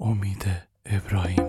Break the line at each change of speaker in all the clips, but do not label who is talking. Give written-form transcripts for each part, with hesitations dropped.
امید ابراهیمی.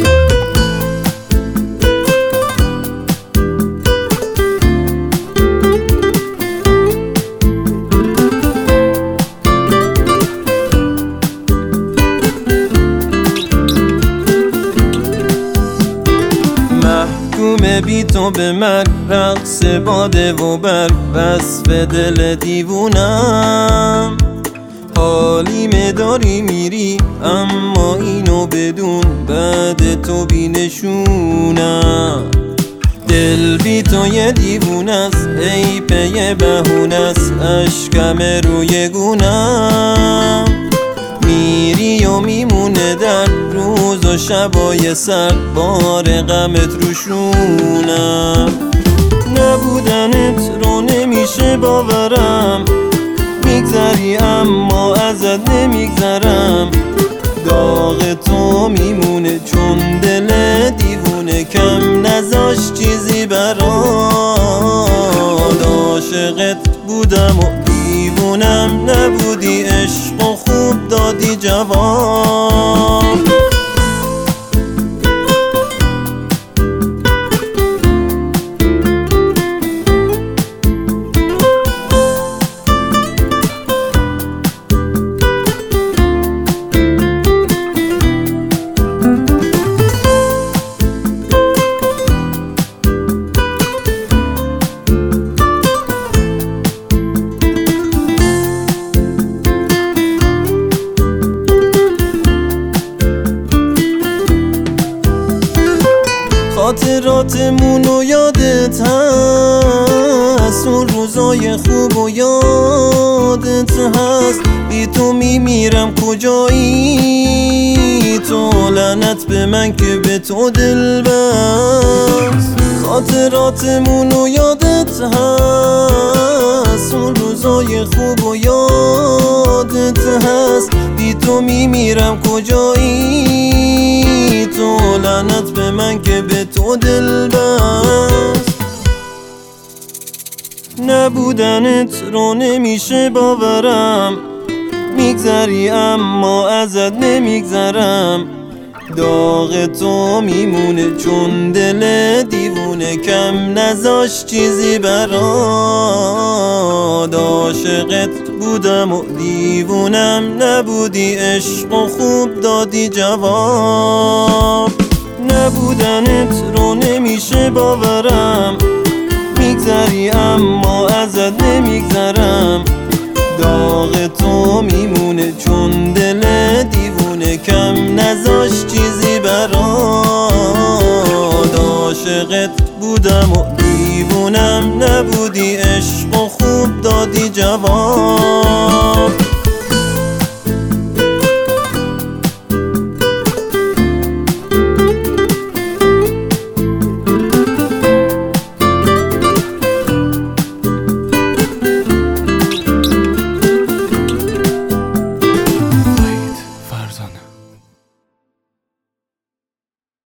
محکوم بی تو به مرگ، رقص باده و برگ، وصف دل دیوونم. حالیمه داری میری اما اینو بدون، بعد تو بی نشونم. دل بی تو یه دیوونست، ای پی بهونست، اشکم روی گونم. میری و میمونه در روز و شبای سر، بار غمت روشونم. نبودنت رو نمیشه باورم، میگذری اما ازت نمیگذرم. داغ تو میمونه چون دل دیوونه، کم نذاش چیزی برات. عاشقت بودم و دیوونم نبودی، عشق و خوب دادی جواب. خاطراتمونو یادت هست، اون روزای خوب و یادت هست. بی تو میمیرم کجایی تو، لعنت به من که به تو دل بست. خاطراتمونو یادت هست، اون روزای خوب و یادت هست. بی تو میمیرم کجایی تو، لعنت به من که به تو دل بست. نبودنت رو نمیشه باورم، میگذری اما ازت نمیگذرم. داغ تو میمونه چون دل دیوونه، کم نذاش چیزی برات. عاشقت بودم و دیوونم نبودی، عشق و خوب دادی جواب. نبودنت رو نمیشه باورم، میگذری اما ازت نمیگذرم. داغ تو میمونه چون دل دیوونه، کم نذاش چیزی برات. عاشقت بودم و دیوونم نبودی، عشق و خوب دادی جواب.